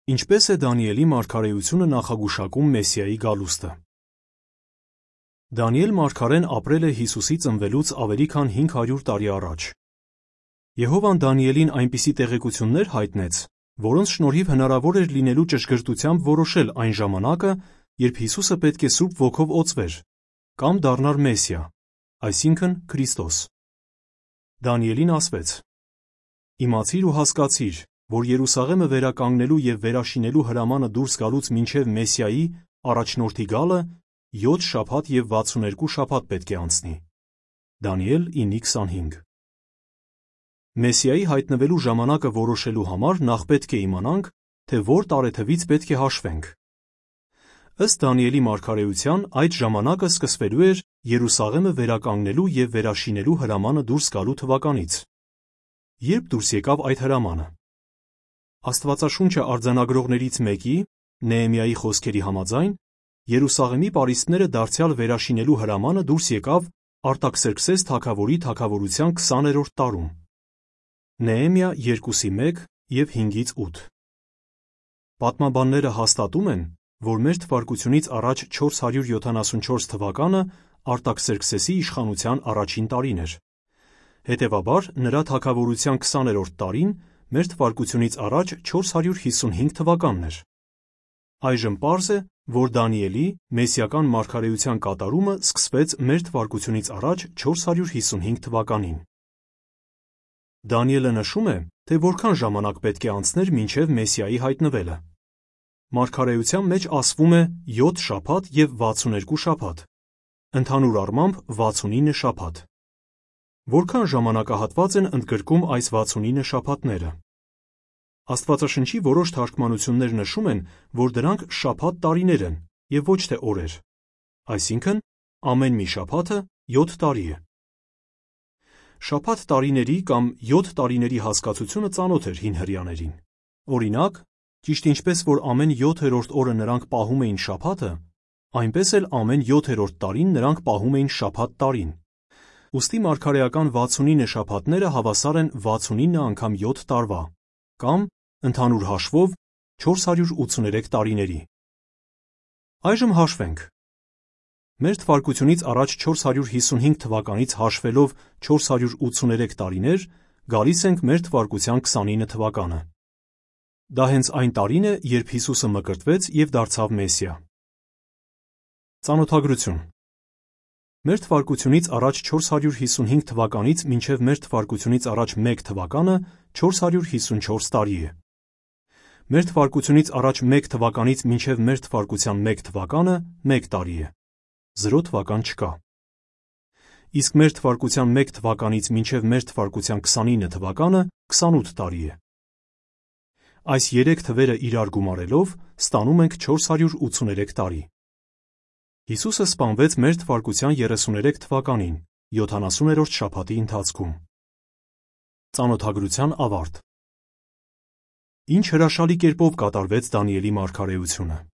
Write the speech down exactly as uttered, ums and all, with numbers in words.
Ինչպես է Դանիելի մարգարեությունը նախագուշակում Մեսիայի գալուստը։ Դանիել մարգարեն ապրել է Հիսուսի ծնվելուց ավելի քան հինգ հարյուր տարի առաջ։ Եհովան Դանիելին այնպիսի տեղեկություններ հայտնեց, որոնց շնորհիվ հնարավոր էր լինելու ճշգրտությամբ որոշել այն ժամանակը, երբ Հիսուսը պետք է Սուրբ Ոգով օծվեր, կամ դառնար Մեսիա, այսինքն Քրիստոս։ Դանիելին ասվեց. «Իմացիր ու հասկացիր, որ Երուսաղեմը վերականգնելու և վերաշինելու հրամանը դուրս գալուց մինչև Մեսիայի առաջնորդի գալը յոթ շաբաթ և վաթսուներկու շաբաթ պետք է անցնի»։ Դանիել ինը քսանհինգ։ Մեսիայի հայտնվելու ժամանակը որոշելու համար նախ պետք է իմանանք, թե որ տարեթվից պետք է հաշվենք։ Ըստ Դանիելի մարգարեության, այդ ժամանակը սկսվելու էր Երուսաղեմը վերականգնելու և վերաշինելու հրամանը դուրս գալու թվականից։ Երբ դուրս եկավ այդ հրամանը։ Աստվածաշունչը արձանագրողներից մեկի՝ Նեեմիայի խոսքերի համաձայն, Երուսաղեմի պարիսպները դարձյալ վերաշինելու հրամանը դուրս եկավ Արտաքսերքսես թագավորի թագավորության քսաներորդ տարում։ Նեեմիա երկուսի մեկ և հինգից ութ։ Պատմաբանները հաստատում են, որ մեր թվարկությունից առաջ չորս հարյուր յոթանասունչորս թվականը Արտաքսերքսեսի իշխանության առաջին տարին էր։ Հետևաբար, նրա թագավորության քսաներորդ տարին մեր թվարկությունից առաջ չորս հարյուր հիսունհինգ թվականն էր։ Այժմ պարզ է, որ Դանիելի մեսիական մարգարեության կատարումը սկսվեց մեր թվարկությունից առաջ չորս հարյուր հիսունհինգ թվականին։ Դանիելը նշում է, թե որքան ժամանակ պետք է անցներ մինչև Մեսիայի հայտնվելը։ Մարգարեության մեջ ասվում է յոթ շաբաթ և վաթսուներկու շաբաթ, ընդհանուր առմամբ վաթսունինը շաբաթ։ Որքան ժամանակահատված են ընդգրկում այս վաթսունինը շաբաթները։ Աստվածաշնչի որոշ թարգմանություններ նշում են, որ դրանք շաբաթ տարիներ են և ոչ թե օրեր, այսինքն ամեն մի շաբաթը յոթ տարի է։ Շաբաթ տարիների կամ յոթ տարիների հասկացությունը ծանոթ էր հին հրեաներին։ Օրինակ, ճիշտ ինչպես որ ամեն յոթերորդ օրը նրանք պահում էին շաբաթը, այնպես էլ ամեն յոթերորդ տարին նրանք պահում էին շաբաթ տարին։ Ուստի մարգարեական վաթսունինը շաբաթները հավասար են վաթսունինը անգամ յոթ տարվա, կամ ընդհանուր հաշվով չորս հարյուր ութսուներեք տարիների։ Այժմ հաշվենք։ Մեր թվարկությունից առաջ չորս հարյուր հիսունհինգ թվականից հաշվելով չորս հարյուր ութսուներեք տարիներ, գալիս ենք մեր թվարկության քսանինը թվականը։ Դա հենց այն տարին է, երբ Հիսուսը մկրտվեց և դարձավ Մեսիա։ Ծանոթագրություն։ Մեր թվարկությունից առաջ չորս հարյուր հիսունհինգ թվականից մինչև մեր թվարկությունից առաջ մեկ թվականը չորս հարյուր հիսունչորս տարի է։ Մեր թվարկությունից առաջ մեկ թվականից մինչև մեր թվարկության մեկ թվականը մեկ տարի է։ Զրո թվական չկա։ Իսկ մեր թվարկության մեկ թվականից մինչև մեր թվարկության քսանինը թվականը քսանութ տարի է։ Այս երեք թվերը իրար գումարելով ստանում ենք չորս հարյուր ութսուներեք տարի։ Հիսուսը սպանվեց մեր թվարկության երեսուներեք թվականին, յոթանասուներորդ շաբաթի ընթացքում։ Ծանոթագրության ավարտ։ Ինչ հրաշալի կերպով կատարվեց Դանիելի մարգարեությունը։